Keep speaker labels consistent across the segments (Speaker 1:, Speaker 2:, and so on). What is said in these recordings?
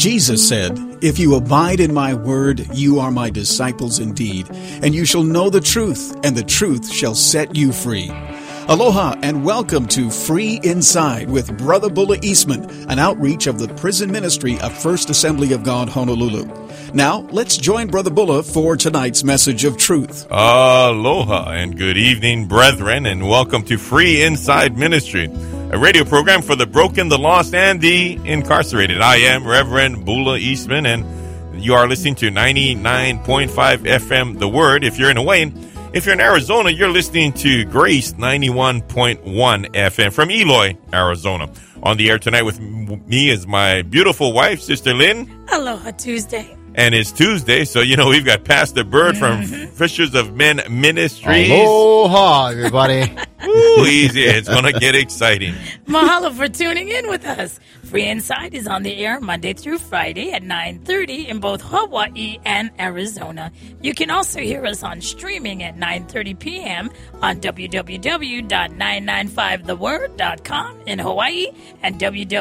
Speaker 1: Jesus said, "If you abide in my word, you are my disciples indeed, and you shall know the truth, and the truth shall set you free." Aloha and welcome to Free Inside with Brother Bulla Eastman, an outreach of the prison ministry of First Assembly of God, Honolulu. Now, let's join Brother Bulla for tonight's message of truth.
Speaker 2: Aloha and good evening, brethren, and welcome to Free Inside Ministry, a radio program for the broken, the lost, and the incarcerated. I am Reverend Bulla Eastman, and you are listening to 99.5 FM The Word. If you're in Hawaii, if you're in Arizona, you're listening to Grace 91.1 FM from Eloy, Arizona. On the air tonight with me is my beautiful wife, Sister Lynn.
Speaker 3: Aloha Tuesday.
Speaker 2: And it's Tuesday, so, we've got Pastor Bird from Fishers of Men Ministries.
Speaker 4: Aloha, everybody.
Speaker 2: Ooh, easy. It's going to get exciting.
Speaker 3: Mahalo for tuning in with us. Free Inside is on the air Monday through Friday at 9:30 in both Hawaii and Arizona. You can also hear us on streaming at 9:30 p.m. on www.995theword.com in Hawaii and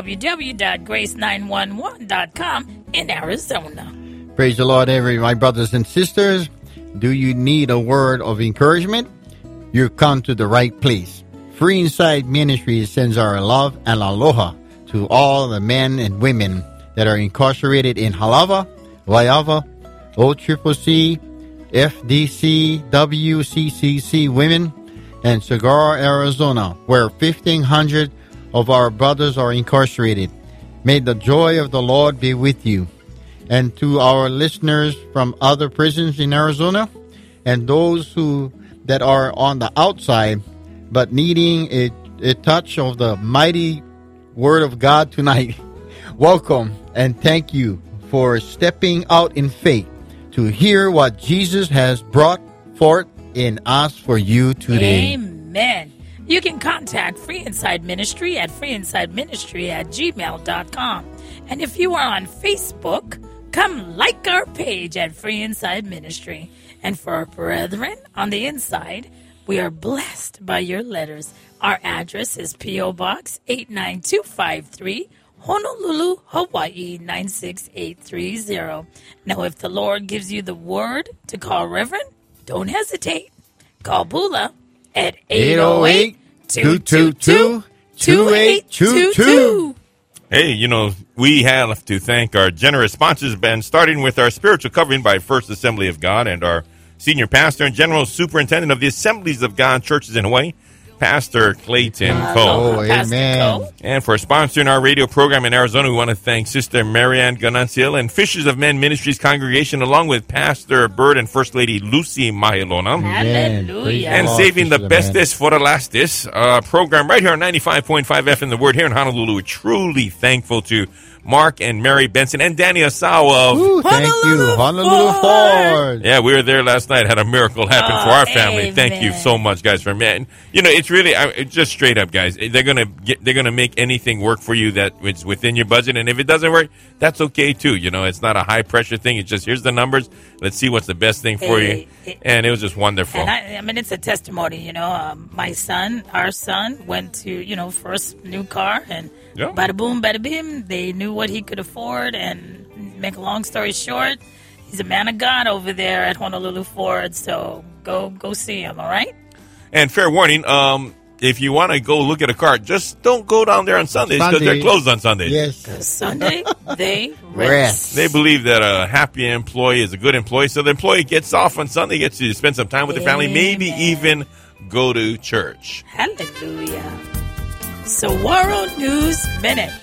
Speaker 3: www.grace911.com in Arizona.
Speaker 4: Praise the Lord, my brothers and sisters. Do you need a word of encouragement? You've come to the right place. Free Inside Ministries sends our love and aloha to all the men and women that are incarcerated in Halawa, Waiawa, OCCC, FDC, WCCC Women, and Saguaro, Arizona, where 1,500 of our brothers are incarcerated. May the joy of the Lord be with you. And to our listeners from other prisons in Arizona and those that are on the outside but needing a touch of the mighty Word of God tonight, welcome and thank you for stepping out in faith to hear what Jesus has brought forth in us for you today.
Speaker 3: Amen. You can contact Free Inside Ministry at freeinsideministry@gmail.com. And if you are on Facebook, come like our page at Free Inside Ministry. And for our brethren on the inside, we are blessed by your letters. Our address is P.O. Box 89253, Honolulu, Hawaii 96830. Now, if the Lord gives you the word to call Reverend, don't hesitate. Call Bulla at 808-222-2822.
Speaker 2: Hey, we have to thank our generous sponsors, Ben, starting with our spiritual covering by First Assembly of God and our senior pastor and general superintendent of the Assemblies of God churches in Hawaii, Pastor Clayton Cole.
Speaker 4: Oh, amen.
Speaker 2: And for sponsoring our radio program in Arizona, we want to thank Sister Marianne Gananciel and Fishers of Men Ministries congregation, along with Pastor Bird and First Lady Lucy Mahilona.
Speaker 3: Hallelujah.
Speaker 2: And saving the bestest for the lastest program right here on 95.5 FM The Word here in Honolulu. We're truly thankful to Mark and Mary Benson and Danny Asao of
Speaker 4: thank you, Honolulu Ford.
Speaker 2: Yeah, we were there last night. Had a miracle happen for our family.
Speaker 3: Amen.
Speaker 2: Thank you so much, guys, for me. It's really just straight up, guys. They're gonna make anything work for you that is within your budget, and if it doesn't work, that's okay too. It's not a high pressure thing. It's just here's the numbers. Let's see what's the best thing for you. And it was just wonderful.
Speaker 3: And it's a testimony. My son, our son, went to first new car and. Yeah. Bada boom, bada bim. They knew what he could afford, and make a long story short, he's a man of God over there at Honolulu Ford. So go see him, all right?
Speaker 2: And fair warning, if you want to go look at a car, just don't go down there on Sundays because they're closed on Sundays.
Speaker 4: Yes.
Speaker 3: Because Sunday they rest.
Speaker 2: They believe that a happy employee is a good employee, so the employee gets off on Sunday, gets to spend some time with the family, maybe even go to church.
Speaker 3: Hallelujah. Saguaro News Minute.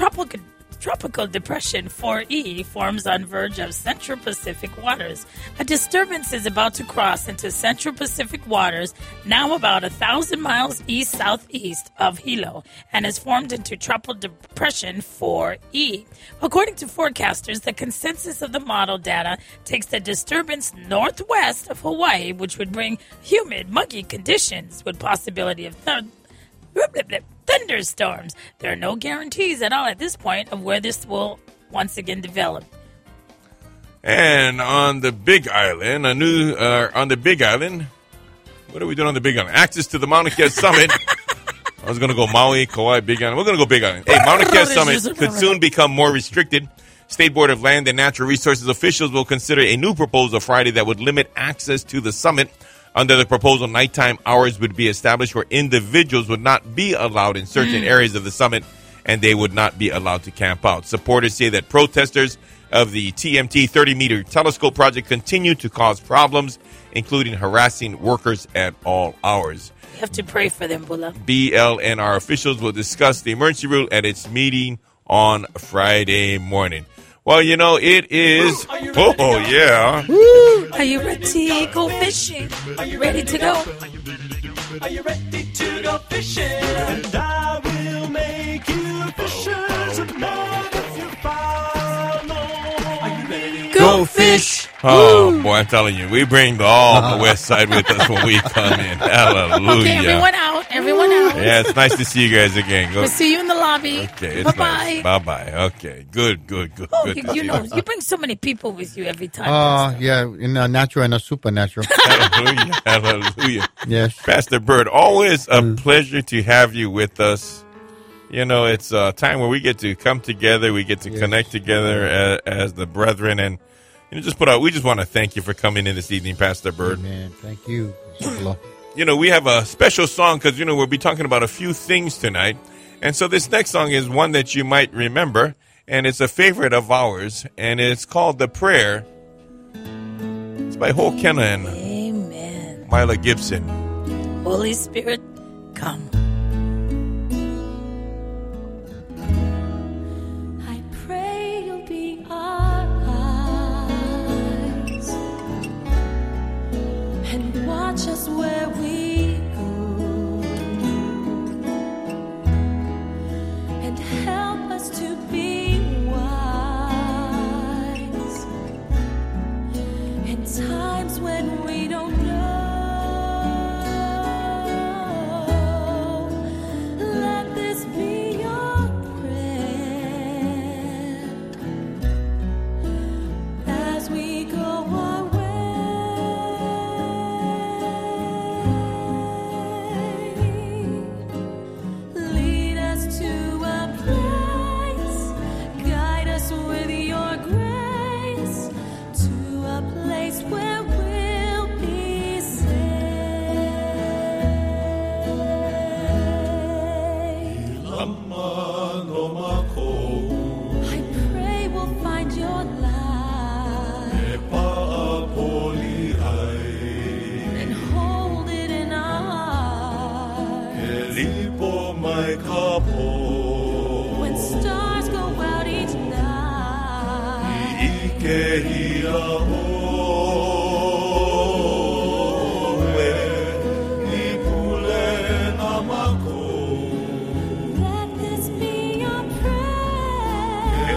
Speaker 3: Tropical Depression 4E forms on verge of Central Pacific waters. A disturbance is about to cross into Central Pacific waters, now about 1,000 miles east-southeast of Hilo, and has formed into Tropical Depression 4E. According to forecasters, the consensus of the model data takes the disturbance northwest of Hawaii, which would bring humid, muggy conditions with possibility of thunderstorms. There are no guarantees at all at this point of where this will once again develop.
Speaker 2: And on the Big Island, what are we doing on the Big Island? Access to the Mauna Kea Summit. I was going to go Maui, Kauai, Big Island. We're going to go Big Island. Hey, Mauna Kea Summit could soon become more restricted. State Board of Land and Natural Resources officials will consider a new proposal Friday that would limit access to the summit. Under the proposal, nighttime hours would be established where individuals would not be allowed in certain areas of the summit, and they would not be allowed to camp out. Supporters say that protesters of the TMT 30-meter telescope project continue to cause problems, including harassing workers at all hours.
Speaker 3: You have to pray for them, Bula.
Speaker 2: BLNR officials will discuss the emergency rule at its meeting on Friday morning. Well, you know, it is... Oh, yeah.
Speaker 3: Are you ready to go fishing? Are you ready to go?
Speaker 5: Are you ready to go fishing? And I will make you fishers of men if you follow. Are you ready?
Speaker 3: Go fish!
Speaker 2: Oh, boy, I'm telling you, we bring all the West Side with us when we come in. Hallelujah.
Speaker 3: Okay, everyone out. Everyone out.
Speaker 2: Yeah, it's nice to see you guys again. Go.
Speaker 3: We'll see you in the lobby.
Speaker 2: Okay, it's
Speaker 3: Bye-bye.
Speaker 2: nice. Bye-bye. Okay, good.
Speaker 3: Oh,
Speaker 2: Good to
Speaker 3: you
Speaker 2: see
Speaker 3: know, you bring so many people with you every time.
Speaker 4: Yeah, in a natural and a supernatural.
Speaker 2: Hallelujah.
Speaker 4: Yes.
Speaker 2: Pastor Bird, always a pleasure to have you with us. You know, it's a time where we get to come together, we get to connect together as the brethren, and we just want to thank you for coming in this evening, Pastor Bird.
Speaker 4: Amen. Thank you.
Speaker 2: You know, we have a special song because, you know, we'll be talking about a few things tonight. And so this next song is one that you might remember, and it's a favorite of ours, and it's called The Prayer. It's by Ho Kenna and
Speaker 3: Amen.
Speaker 2: Mila Gibson.
Speaker 3: Holy Spirit, come.
Speaker 6: I pray you'll be our eyes and watch us where we go and help us to be wise in times when we don't know. Let this be your prayer as we go our way. Lead us to a place, guide us with your grace to a place where we'll be saved. I pray we'll find your light and hold it in our hearts. When stars go out each night, let this be your prayer.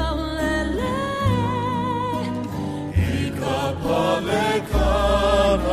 Speaker 6: Epalele,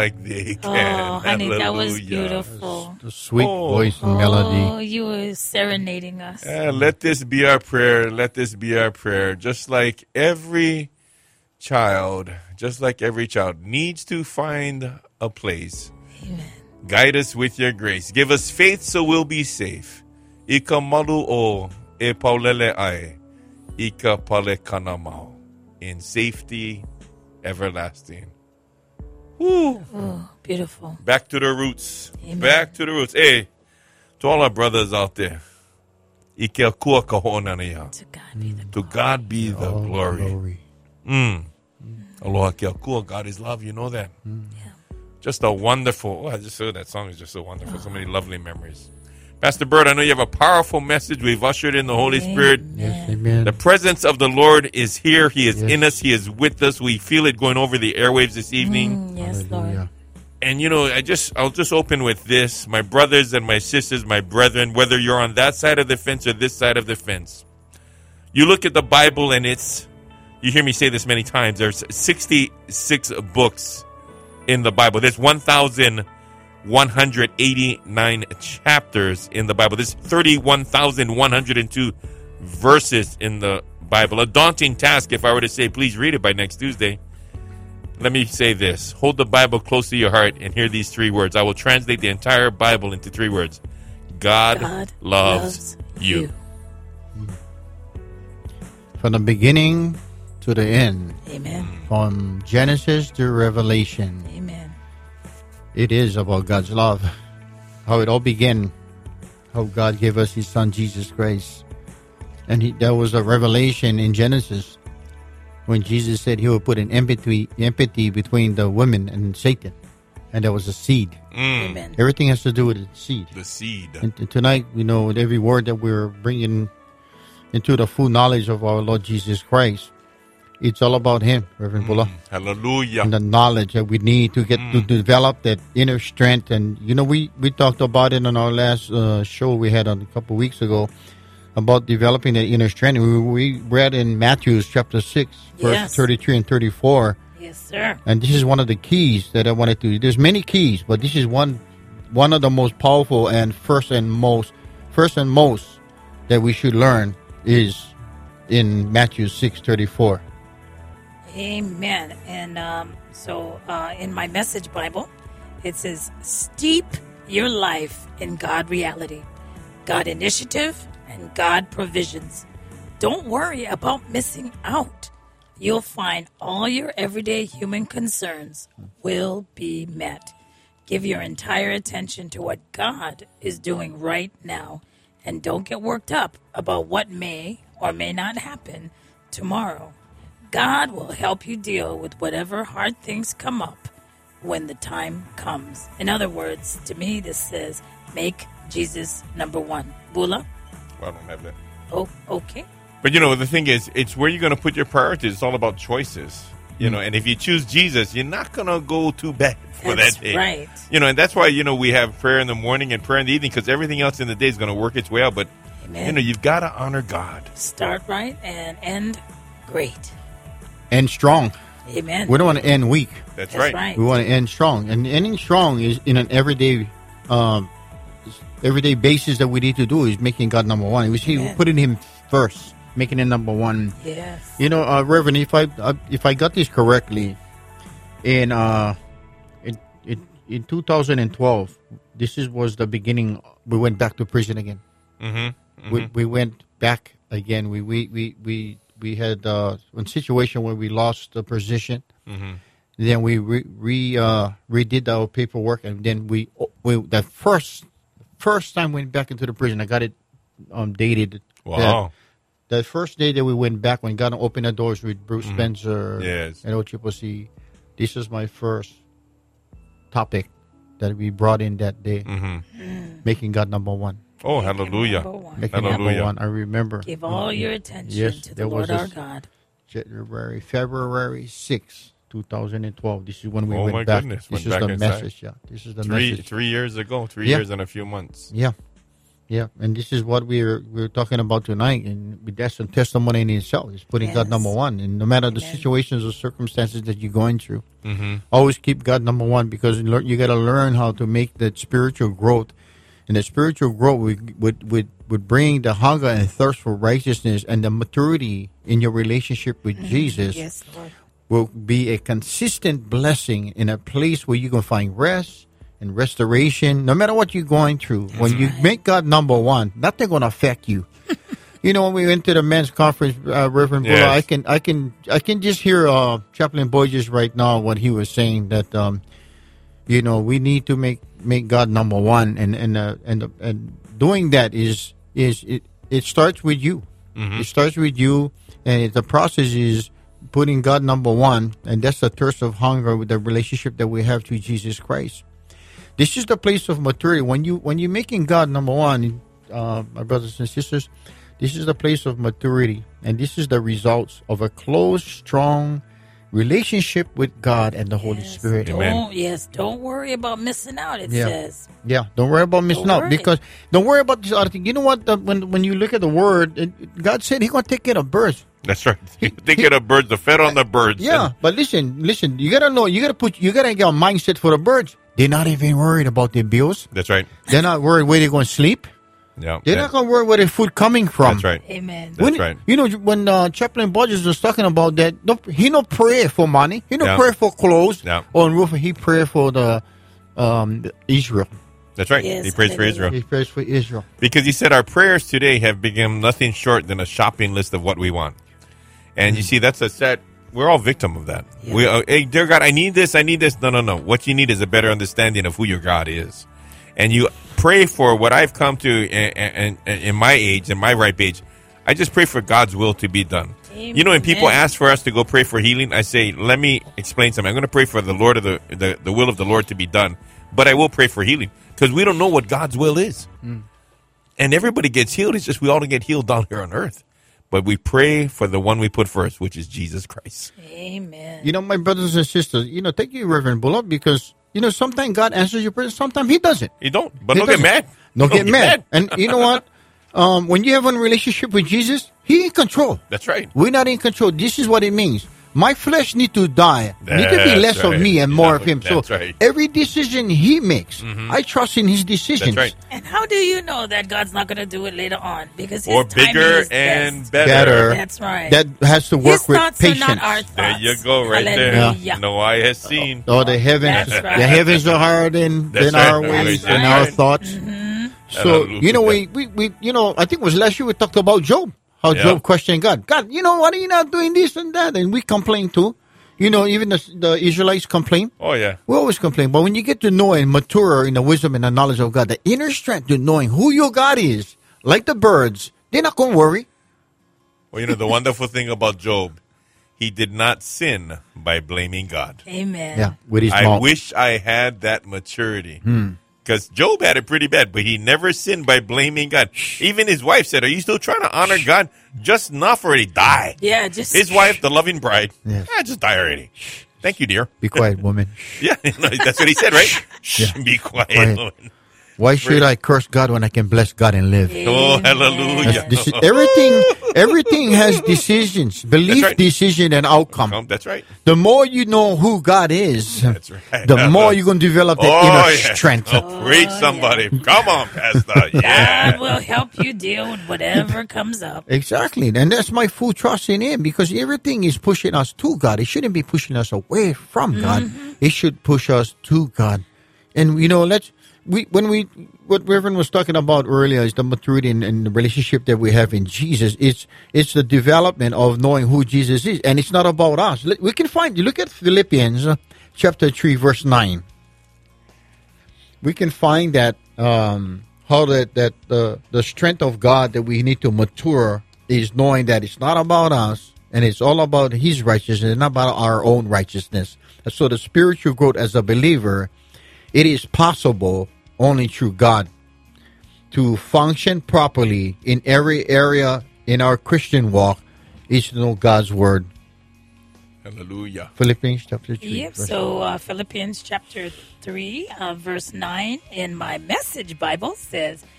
Speaker 2: like they can.
Speaker 3: Oh, honey, that was
Speaker 2: Hallelujah.
Speaker 3: beautiful.
Speaker 4: The sweet
Speaker 2: Oh.
Speaker 4: voice and
Speaker 3: Oh,
Speaker 4: melody.
Speaker 3: you were serenading us.
Speaker 2: Let this be our prayer. Let this be our prayer. Just like every child needs to find a place.
Speaker 3: Amen.
Speaker 2: Guide us with your grace. Give us faith so we'll be safe. Ika malu o e paulele ai. Ika pale kanamao. In safety everlasting. Woo.
Speaker 3: Oh, beautiful.
Speaker 2: Back to the roots.
Speaker 3: Amen.
Speaker 2: Back to the roots. Hey, to all our brothers out there. Ike kua kahona na ya.
Speaker 3: To God be the
Speaker 2: To God be the
Speaker 4: All
Speaker 2: glory. Aloha ke kua. God is love. You know that. Just a wonderful. Oh, I just heard that song is just so wonderful. So many lovely memories. Pastor Bird, I know you have a powerful message. We've ushered in the Holy Spirit.
Speaker 4: Yes, amen.
Speaker 2: The presence of the Lord is here. He is
Speaker 4: Yes.
Speaker 2: in us. He is with us. We feel it going over the airwaves this evening.
Speaker 3: Yes, Lord.
Speaker 4: Hallelujah.
Speaker 2: And you know, I'll just open with this. My brothers and my sisters, my brethren, whether you're on that side of the fence or this side of the fence, you look at the Bible and you hear me say this many times, there's 66 books in the Bible. There's 1,189 chapters in the Bible. There's 31,102 verses in the Bible. A daunting task if I were to say, please read it by next Tuesday. Let me say this. Hold the Bible close to your heart and hear these 3 words. I will translate the entire Bible into 3 words. God, loves you.
Speaker 4: From the beginning to the end,
Speaker 3: Amen.
Speaker 4: from Genesis to Revelation,
Speaker 3: Amen.
Speaker 4: it is about God's love. How it all began, how God gave us His Son, Jesus Christ. And there was a revelation in Genesis when Jesus said He would put an empathy between the women and Satan. And there was a seed.
Speaker 3: Amen.
Speaker 4: Everything has to do with the seed.
Speaker 2: The seed.
Speaker 4: And tonight, with every word that we're bringing into the full knowledge of our Lord Jesus Christ, it's all about Him, Reverend Bulla.
Speaker 2: Hallelujah.
Speaker 4: And the knowledge that we need to get to develop that inner strength. And, we talked about it on our last show we had a couple weeks ago about developing that inner strength. We read in Matthew chapter 6, verse
Speaker 3: Yes.
Speaker 4: 33 and 34.
Speaker 3: Yes, sir.
Speaker 4: And this is one of the keys that I wanted to. There's many keys, but this is one of the most powerful and first and most that we should learn is in Matthew 6:34.
Speaker 3: Amen. And so in my Message Bible, it says, steep your life in God reality, God initiative, and God provisions. Don't worry about missing out. You'll find all your everyday human concerns will be met. Give your entire attention to what God is doing right now, and don't get worked up about what may or may not happen tomorrow. God will help you deal with whatever hard things come up when the time comes. In other words, to me, this says, make Jesus number one. Bula?
Speaker 2: Well, I don't have that.
Speaker 3: Oh, okay.
Speaker 2: But the thing is, it's where you're going to put your priorities. It's all about choices. And if you choose Jesus, you're not going to go too bad for
Speaker 3: That's
Speaker 2: that day.
Speaker 3: right.
Speaker 2: And that's why, we have prayer in the morning and prayer in the evening, because everything else in the day is going to work its way out. But,
Speaker 3: Amen.
Speaker 2: you've got to honor God.
Speaker 3: Start right and end great.
Speaker 4: And strong.
Speaker 3: Amen.
Speaker 4: We don't want to end weak.
Speaker 2: That's
Speaker 3: That's
Speaker 2: right.
Speaker 3: right.
Speaker 4: We want to end strong. And ending strong is in an everyday basis that we need to do is making God number one. We see
Speaker 3: Amen.
Speaker 4: putting Him first, making Him number one.
Speaker 3: Yes.
Speaker 4: Reverend, if I got this correctly, in 2012, was the beginning. We went back to prison again. We went back again. We had a situation where we lost the position. Then we redid our paperwork, and then we the first time we went back into the prison. I got it dated.
Speaker 2: Wow.
Speaker 4: The first day that we went back, when God opened the doors with Bruce Spencer
Speaker 2: Yes.
Speaker 4: and OCCC, this is my first topic that we brought in that day, making God number one.
Speaker 2: Oh, hallelujah.
Speaker 3: Number one.
Speaker 4: Making number
Speaker 2: Hallelujah.
Speaker 4: one. I remember
Speaker 3: Give all your attention
Speaker 4: Yes,
Speaker 3: to the
Speaker 4: there was
Speaker 3: Lord our
Speaker 4: this-
Speaker 3: God.
Speaker 4: February 6, 2012. This is when we
Speaker 2: Oh,
Speaker 4: went
Speaker 2: my
Speaker 4: back.
Speaker 2: goodness,
Speaker 4: This
Speaker 2: went
Speaker 4: is
Speaker 2: back
Speaker 4: the
Speaker 2: inside.
Speaker 4: message. Yeah, this is the
Speaker 2: Three
Speaker 4: message.
Speaker 2: 3 years ago, 3
Speaker 4: Yeah.
Speaker 2: years and a few months.
Speaker 4: Yeah. Yeah, and this is what we're talking about tonight, and that's a testimony in itself. It's putting God
Speaker 3: Yes.
Speaker 4: number one, and no matter the
Speaker 3: Amen.
Speaker 4: situations or circumstances that you're going through, always keep God number one, because you got to learn how to make that spiritual growth, and the spiritual growth would bring the hunger and thirst for righteousness and the maturity in your relationship with Jesus.
Speaker 3: Yes, Lord.
Speaker 4: Will be a consistent blessing in a place where you can find rest and restoration, no matter what you're going through. When you make God number one, nothing going to affect you. You know, when we went to the men's conference, Reverend Buller,
Speaker 2: Yes.
Speaker 4: I can just hear Chaplain Borges right now what he was saying, that you know, we need to make God number one, and doing that is it starts with you. It starts with you, and the process is putting God number one, and that's the thirst of hunger with the relationship that we have to Jesus Christ. This is the place of maturity. When you're making God number one, my brothers and sisters, this is the place of maturity, and this is the results of a close, strong relationship with God and the Holy Spirit.
Speaker 3: Don't worry about missing out, it
Speaker 4: Yeah.
Speaker 3: says.
Speaker 4: Yeah, don't worry about missing
Speaker 3: Don't
Speaker 4: out,
Speaker 3: worry.
Speaker 4: because don't worry about this other thing. You know what? When you look at the word, God said He's going to take care of birds.
Speaker 2: That's right. Thinking of birds, the fed on the birds.
Speaker 4: Yeah,
Speaker 2: And-
Speaker 4: but listen. You gotta know. You gotta get a mindset for the birds. They're not even worried about their bills.
Speaker 2: that's right.
Speaker 4: They're not worried where they're going to sleep.
Speaker 2: Yeah.
Speaker 4: They're not going to worry where their food coming from.
Speaker 2: That's right.
Speaker 3: Amen.
Speaker 2: That's right.
Speaker 4: You know, when Chaplain Borges was talking about that, he no pray for money. He no
Speaker 2: Yeah.
Speaker 4: pray for clothes
Speaker 2: Yeah.
Speaker 4: on roof. He pray for the Israel.
Speaker 2: That's right.
Speaker 3: Yes,
Speaker 2: He prays for
Speaker 3: hallelujah.
Speaker 2: Israel.
Speaker 4: He prays for Israel.
Speaker 2: Because he said our prayers today have become nothing short than a shopping list of what we want. And you see, that's a sad, we're all victim of that.
Speaker 3: Yeah.
Speaker 2: We, hey, dear God, I need this, I need this. No. What you need is a better understanding of who your God is. And you pray for what I've come to in my age, in my ripe age. I just pray for God's will to be done.
Speaker 3: Amen.
Speaker 2: You know, when people ask for us to go pray for healing, I say, let me explain something. I'm going to pray for the Lord of the will of the Lord to be done. But I will pray for healing, because we don't know what God's will is. And everybody gets healed. It's just we all get healed down here on earth. But we pray for the one we put first, which is Jesus Christ.
Speaker 3: Amen.
Speaker 4: You know, my brothers and sisters, thank you, Reverend Bullock, because, sometimes God answers your prayers, sometimes He doesn't.
Speaker 2: You don't, but
Speaker 4: He
Speaker 2: don't get
Speaker 4: doesn't.
Speaker 2: mad.
Speaker 4: Don't get mad. And you know what? When you have a relationship with Jesus, He in control.
Speaker 2: That's right.
Speaker 4: We're not in control. This is what it means. My flesh need to die. Need to be
Speaker 2: That's
Speaker 4: less
Speaker 2: right.
Speaker 4: of me and more
Speaker 2: Yeah,
Speaker 4: of Him. So
Speaker 2: that's right.
Speaker 4: every decision He makes, I trust in His decisions.
Speaker 2: That's right.
Speaker 3: And how do you know that God's not going to do it later on? Because his
Speaker 2: Or
Speaker 3: timing
Speaker 2: bigger
Speaker 3: is
Speaker 2: and
Speaker 3: best.
Speaker 2: better.
Speaker 3: That's right.
Speaker 4: That has to work
Speaker 3: His
Speaker 4: with
Speaker 3: thoughts
Speaker 4: patience.
Speaker 3: are not our thoughts.
Speaker 2: There you go, right
Speaker 3: Hallelujah.
Speaker 2: there. No eye has seen.
Speaker 4: Oh, the heavens!
Speaker 3: That's right.
Speaker 4: The heavens are higher than
Speaker 2: That's
Speaker 4: our
Speaker 2: right.
Speaker 4: ways
Speaker 2: That's
Speaker 4: and our
Speaker 2: right.
Speaker 4: thoughts. So
Speaker 2: Hallelujah.
Speaker 4: we I think it was last year we talked about Job. How
Speaker 2: Yeah.
Speaker 4: Job questioned God. God, what are you not doing this and that? And we complain too. Even the Israelites complain.
Speaker 2: Oh, yeah.
Speaker 4: We always complain. But when you get to know and mature in the wisdom and the knowledge of God, the inner strength to knowing who your God is, like the birds, they're not going to worry.
Speaker 2: Well, the wonderful thing about Job, he did not sin by blaming God.
Speaker 3: Amen.
Speaker 4: Yeah, with his
Speaker 2: I
Speaker 4: mouth.
Speaker 2: wish I had that maturity. Because Job had it pretty bad, but he never sinned by blaming God. Even his wife said, are you still trying to honor God? Just enough already. Die.
Speaker 3: Yeah, just
Speaker 2: His wife, the loving bride,
Speaker 4: Yes.
Speaker 2: just die already. Thank you, dear.
Speaker 4: Be quiet, woman.
Speaker 2: Yeah, that's what he said, right? Shh, be quiet.
Speaker 4: Quiet.
Speaker 2: woman.
Speaker 4: Why should I curse God when I can bless God and live?
Speaker 2: Oh, hallelujah.
Speaker 4: This is, everything has decisions, belief,
Speaker 2: right.
Speaker 4: decision, and outcome.
Speaker 2: That's right.
Speaker 4: The more you know who God is,
Speaker 2: That's right.
Speaker 4: the more you're going to develop that inner
Speaker 2: yeah.
Speaker 4: strength.
Speaker 2: Oh, preach somebody. Come on, Pastor. Yeah.
Speaker 3: God will help you deal with whatever comes up.
Speaker 4: Exactly. And that's my full trust in Him, because everything is pushing us to God. It shouldn't be pushing us away from God. It should push us to God. And, what Reverend was talking about earlier is the maturity and the relationship that we have in Jesus. It's the development of knowing who Jesus is. And it's not about us. We can look at Philippians chapter 3, verse 9. We can find that, how that the strength of God that we need to mature is knowing that it's not about us, and it's all about His righteousness, and not about our own righteousness. So the spiritual growth as a believer, it is possible only through God to function properly in every area in our Christian walk is to know God's word.
Speaker 2: Hallelujah.
Speaker 4: Philippians chapter 3.
Speaker 3: Yep.
Speaker 4: verse
Speaker 3: So Philippians chapter 3, verse 9 in my Message Bible says,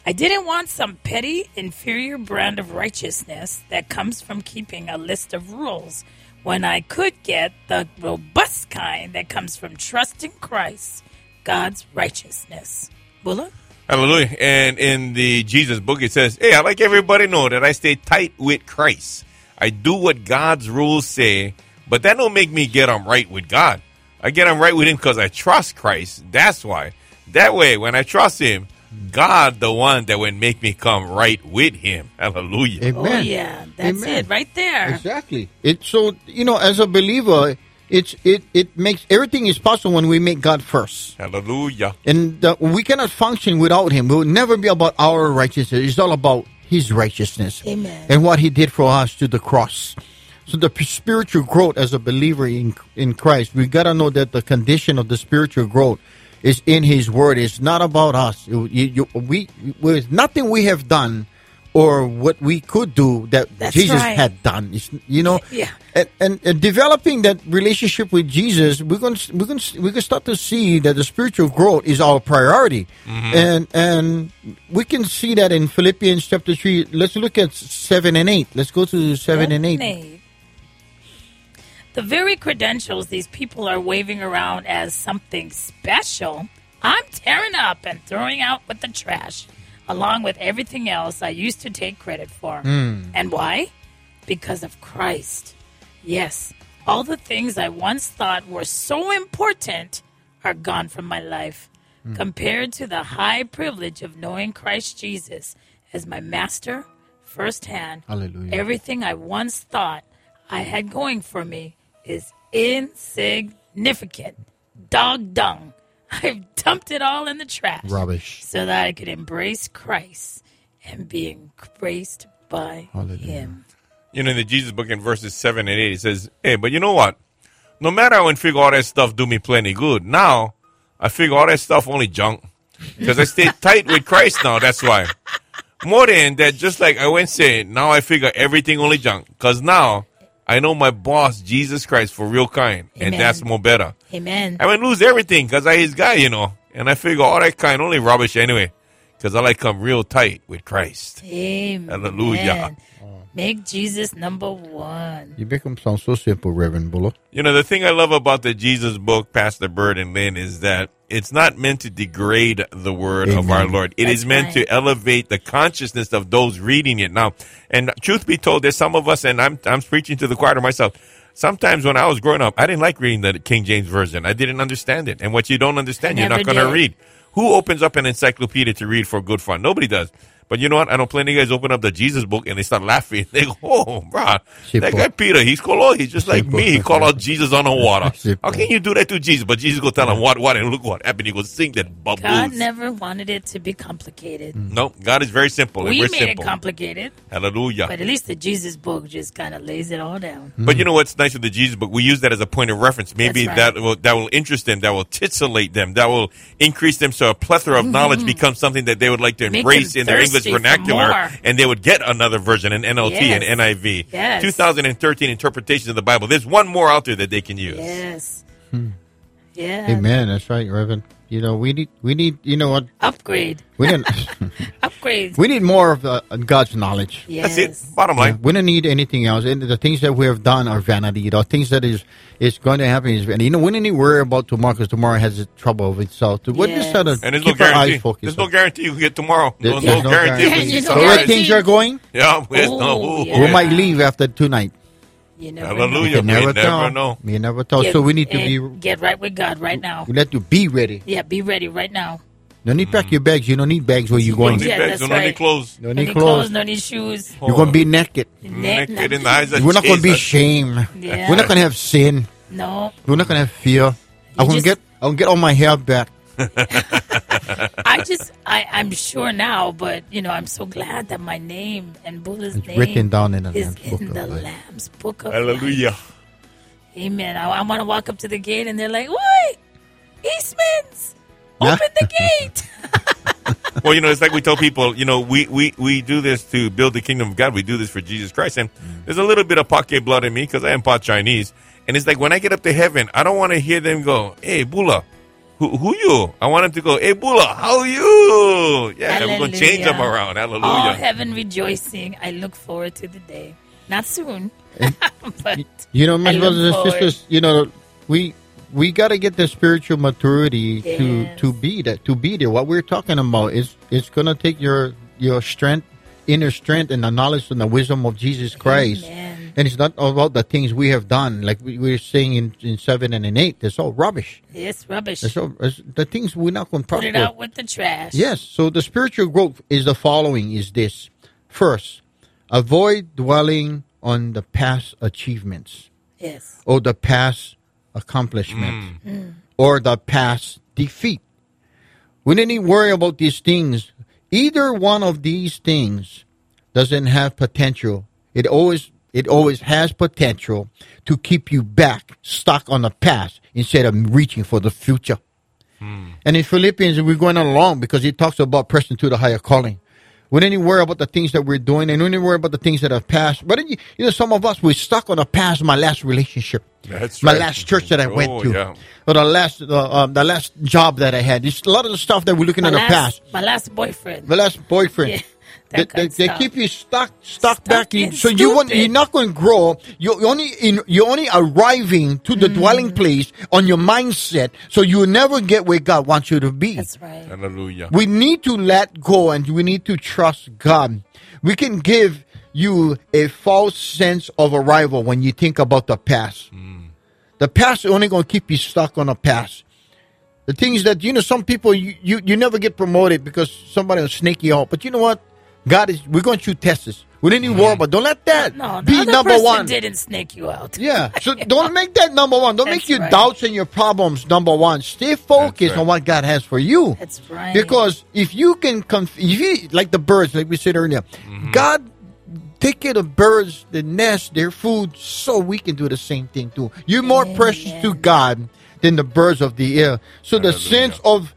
Speaker 3: I didn't want some petty, inferior brand of righteousness that comes from keeping a list of rules when I could get the robust kind that comes from trusting Christ, God's righteousness. Bulla?
Speaker 2: Hallelujah. And in the Jesus book, it says, hey, I like everybody to know that I stay tight with Christ. I do what God's rules say, but that don't make me get them right with God. I get them right with him because I trust Christ. That's why. That way, when I trust him, God, the one that would make me come right with him. Hallelujah.
Speaker 4: Amen.
Speaker 3: Oh, yeah. That's
Speaker 4: Amen.
Speaker 3: it right there.
Speaker 4: Exactly. It's so, as a believer, it makes everything is possible when we make God first.
Speaker 2: Hallelujah.
Speaker 4: And we cannot function without him. It will never be about our righteousness. It's all about his righteousness.
Speaker 3: Amen.
Speaker 4: And what he did for us to the cross. So the spiritual growth as a believer in Christ, we got to know that the condition of the spiritual growth is in his word. It's not about us. There's nothing we have done or what we could do that
Speaker 3: That's
Speaker 4: Jesus
Speaker 3: right.
Speaker 4: had done. It's,
Speaker 3: Yeah.
Speaker 4: and developing that relationship with Jesus, we're going to start to see that the spiritual growth is our priority, and we can see that in Philippians chapter 3. Let's look at 7 and 8. Let's go to 7 and 8.
Speaker 3: The very credentials these people are waving around as something special, I'm tearing up and throwing out with the trash, along with everything else I used to take credit for. And why? Because of Christ. Yes, all the things I once thought were so important are gone from my life, compared to the high privilege of knowing Christ Jesus as my master firsthand.
Speaker 4: Hallelujah.
Speaker 3: Everything I once thought I had going for me is insignificant. Dog dung. I've dumped it all in the trash.
Speaker 4: Rubbish.
Speaker 3: So that I could embrace Christ and be embraced by
Speaker 4: Hallelujah.
Speaker 3: him.
Speaker 2: In the Jesus book in verses 7 and 8, it says, hey, but you know what? No matter how I figure all that stuff do me plenty good, now I figure all that stuff only junk. Because I stay tight with Christ now, that's why. More than that, just like I went saying, now I figure everything only junk. Because now I know my boss, Jesus Christ, for real kind. And
Speaker 3: Amen.
Speaker 2: that's more better.
Speaker 3: Amen.
Speaker 2: I might lose everything because I his guy, And I figure all that kind only rubbish anyway. Because I like come real tight with Christ.
Speaker 3: Amen.
Speaker 2: Hallelujah.
Speaker 3: Make Jesus number one.
Speaker 4: You make them sound so simple, Reverend Buller.
Speaker 2: The thing I love about the Jesus book, Pastor Bird and Lynn, is that it's not meant to degrade the word of our Lord. It is
Speaker 3: That's
Speaker 2: meant
Speaker 3: right.
Speaker 2: to elevate the consciousness of those reading it. Now, and truth be told, there's some of us, and I'm preaching to the choir to myself. Sometimes when I was growing up, I didn't like reading the King James Version. I didn't understand it. And what you don't understand, you're
Speaker 3: Never
Speaker 2: not going to
Speaker 3: did.
Speaker 2: read. Who opens up an encyclopedia to read for good fun? Nobody does. But you know what? I know plenty of guys open up the Jesus book and they start laughing. They go, oh, bro, that guy Peter, he's just like me. He called out Jesus on the water. How can you do that to Jesus? But Jesus go tell him what, and look what happened. He goes sing that bubbles.
Speaker 3: God never wanted it to be complicated.
Speaker 2: No, God is very simple. and
Speaker 3: We
Speaker 2: we're
Speaker 3: made
Speaker 2: simple.
Speaker 3: it complicated,
Speaker 2: Hallelujah.
Speaker 3: but at least the Jesus book just kind of lays it all down.
Speaker 2: But you know what's nice with the Jesus book? We use that as a point of reference. Maybe
Speaker 3: That's right.
Speaker 2: that will interest them, that will titillate them, that will increase them so a plethora of knowledge becomes something that they would like to
Speaker 3: Make
Speaker 2: embrace
Speaker 3: them
Speaker 2: in their English
Speaker 3: thirsty for
Speaker 2: vernacular,
Speaker 3: more.
Speaker 2: and they would get another version, an NLT,
Speaker 3: Yes.
Speaker 2: an NIV.
Speaker 3: Yes.
Speaker 2: 2013 interpretations of the Bible. There's one more out there that they can use.
Speaker 3: Yes. Yeah.
Speaker 4: Amen. That's right, Reverend. We need, what?
Speaker 3: Upgrade.
Speaker 4: We didn't.
Speaker 3: Upgrade.
Speaker 4: We need more of God's knowledge.
Speaker 3: Yes.
Speaker 2: That's it. Bottom line.
Speaker 4: We don't need anything else. And the things that we have done are vanity. The things that is going to happen is vanity. We don't need to worry about tomorrow because tomorrow has its trouble of itself. We just have to
Speaker 2: And there's no
Speaker 4: keep our
Speaker 2: guarantee.
Speaker 4: eyes focused.
Speaker 2: There's no guarantee you can get tomorrow.
Speaker 4: There's
Speaker 2: No
Speaker 4: no
Speaker 2: guarantee.
Speaker 4: guarantee.
Speaker 3: You
Speaker 2: It's
Speaker 3: know,
Speaker 4: The
Speaker 2: all
Speaker 4: way
Speaker 2: right.
Speaker 4: things are going,
Speaker 2: Yeah, there's no.
Speaker 3: Oh,
Speaker 2: Ooh.
Speaker 3: yeah.
Speaker 4: we might leave after tonight.
Speaker 3: You never
Speaker 2: Hallelujah.
Speaker 4: You can
Speaker 2: We
Speaker 4: never
Speaker 2: never
Speaker 4: tell.
Speaker 2: know.
Speaker 4: You never tell.
Speaker 3: Get-
Speaker 4: So we need to
Speaker 3: get right with God right now.
Speaker 4: we let you be ready.
Speaker 3: Yeah, be ready right now.
Speaker 4: No need to pack your bags. You don't need bags where you're
Speaker 2: Don't
Speaker 4: going.
Speaker 2: need
Speaker 3: Yeah,
Speaker 2: bags,
Speaker 3: that's
Speaker 2: don't need
Speaker 3: right.
Speaker 2: clothes.
Speaker 4: No
Speaker 3: No
Speaker 4: need
Speaker 3: need
Speaker 4: clothes.
Speaker 3: clothes, no need shoes.
Speaker 4: You're going to be naked.
Speaker 2: Naked in the eyes of
Speaker 4: We're not going to be
Speaker 2: Jesus.
Speaker 4: shame.
Speaker 3: Yeah.
Speaker 4: We're not going to have sin.
Speaker 3: No.
Speaker 4: We're not going to have fear. I'm going
Speaker 3: just-
Speaker 4: to get all my hair back.
Speaker 3: I'm sure now, but I'm so glad that my name and Buddha's
Speaker 4: It's
Speaker 3: name
Speaker 4: written down in the
Speaker 3: is
Speaker 4: Lamb's Book
Speaker 3: in
Speaker 4: of
Speaker 3: the
Speaker 4: Life.
Speaker 3: Lamb's Book of
Speaker 2: Hallelujah.
Speaker 3: Life. Amen. I want to walk up to the gate and they're like, "Oi, Eastman's, open the gate."
Speaker 2: Well, it's like we tell people, we do this to build the kingdom of God. We do this for Jesus Christ. And there's a little bit of Pake blood in me because I am part Chinese. And it's like when I get up to heaven, I don't want to hear them go, hey, Bula, Who you? I want him to go, hey, Bula, how are you? Yeah, we're going to change them
Speaker 3: Hallelujah.
Speaker 2: around.
Speaker 3: All
Speaker 2: Hallelujah.
Speaker 3: heaven rejoicing. I look forward to the day. Not soon, but
Speaker 4: You know, my
Speaker 3: I look
Speaker 4: brothers and
Speaker 3: forward.
Speaker 4: sisters, you know, we got to get the spiritual maturity
Speaker 3: Yes.
Speaker 4: to be there. What we're talking about is it's going to take your strength, inner strength, and the knowledge and the wisdom of Jesus Christ.
Speaker 3: Amen.
Speaker 4: And it's not about the things we have done, like we were saying in 7 and in 8. It's all rubbish.
Speaker 3: It's rubbish.
Speaker 4: It's the things we're not going to
Speaker 3: Put it
Speaker 4: prosper.
Speaker 3: out with the trash.
Speaker 4: Yes. So the spiritual growth is the following: is this first, avoid dwelling on the past achievements
Speaker 3: Yes.
Speaker 4: or the past accomplishment or the past defeat. We don't need to worry about these things. Either one of these things doesn't have potential. It always has potential to keep you back, stuck on the past, instead of reaching for the future. And in Philippians, we're going along because it talks about pressing to the higher calling. We don't need to worry about the things that we're doing, and we don't need to worry about the things that have passed. But you know, some of us, we're stuck on the past, my last relationship.
Speaker 2: That's
Speaker 4: My
Speaker 2: right.
Speaker 4: last church that I went to,
Speaker 2: yeah.
Speaker 4: or the last job that I had. It's a lot of the stuff that we're looking at the past.
Speaker 3: My last boyfriend.
Speaker 4: The last boyfriend.
Speaker 3: Yeah, that kind of
Speaker 4: they
Speaker 3: stuff.
Speaker 4: keep you stuck back in.
Speaker 3: and
Speaker 4: So
Speaker 3: stupid.
Speaker 4: you're not going to grow. You're only arriving to the dwelling place on your mindset. So you will never get where God wants you to be.
Speaker 3: That's right.
Speaker 2: Hallelujah.
Speaker 4: We need to let go and we need to trust God. We can give you a false sense of arrival when you think about the past. The past is only going to keep you stuck on the past. The things that, you know, some people, you never get promoted because somebody will snake you out. But you know what? We're going to test this. We didn't even worry about. Don't let that
Speaker 3: No, the
Speaker 4: be
Speaker 3: other
Speaker 4: number
Speaker 3: person
Speaker 4: one.
Speaker 3: didn't snake you out.
Speaker 4: Yeah. So don't make that number one. Don't make
Speaker 3: That's
Speaker 4: your
Speaker 3: right.
Speaker 4: doubts and your problems number one. Stay focused
Speaker 2: right.
Speaker 4: on what God has for you.
Speaker 3: That's right.
Speaker 4: Because if you can, like the birds, like we said earlier, God take care of birds, the nest, their food, so we can do the same thing too. You're more precious to God than the birds of the air. So the sense of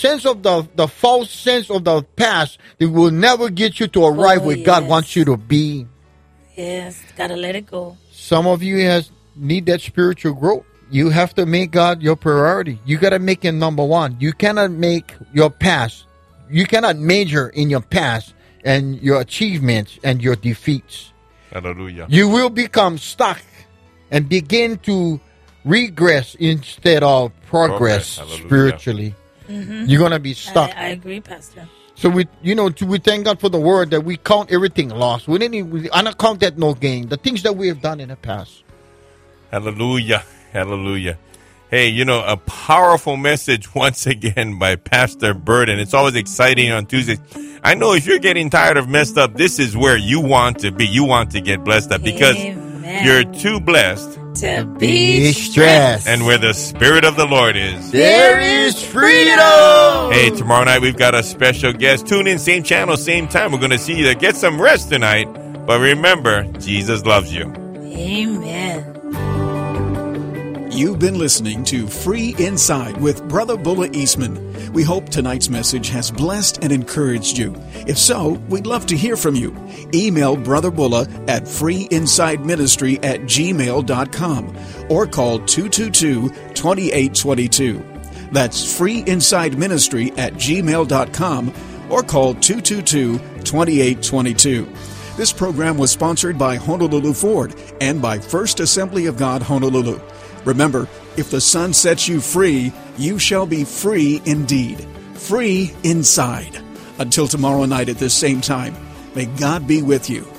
Speaker 4: the false sense of the past, it will never get you to arrive where God
Speaker 3: yes.
Speaker 4: wants you to be.
Speaker 3: Yes, gotta let it go.
Speaker 4: Some of you need that spiritual growth. You have to make God your priority. You got to make Him number one. You cannot make your past. You cannot major in your past and your achievements and your defeats.
Speaker 2: Hallelujah.
Speaker 4: You will become stuck and begin to regress instead of progress
Speaker 2: Hallelujah.
Speaker 4: spiritually. You're going to be stuck.
Speaker 3: I agree, Pastor.
Speaker 4: So we thank God for the word that we count everything lost. We don't count that no gain. The things that we have done in the past.
Speaker 2: Hallelujah. Hallelujah. Hey, you know, a powerful message once again by Pastor Burden. It's always exciting on Tuesdays. I know if you're getting tired of messed up, this is where you want to be. You want to get blessed up because
Speaker 3: Amen.
Speaker 2: you're too blessed.
Speaker 3: To be
Speaker 4: stressed.
Speaker 2: And where the Spirit of the Lord is.
Speaker 4: There is freedom.
Speaker 2: Hey, tomorrow night we've got a special guest. Tune in, same channel, same time. We're going to see you there. Get some rest tonight. But remember, Jesus loves you.
Speaker 3: Amen.
Speaker 1: You've been listening to Free Inside with Brother Bulla Eastman. We hope tonight's message has blessed and encouraged you. If so, we'd love to hear from you. Email Brother Bulla at freeinsideministry@gmail.com or call 222-2822. That's freeinsideministry@gmail.com or call 222-2822. This program was sponsored by Honolulu Ford and by First Assembly of God, Honolulu. Remember, if the Son sets you free, you shall be free indeed. Free inside. Until tomorrow night at this same time, may God be with you.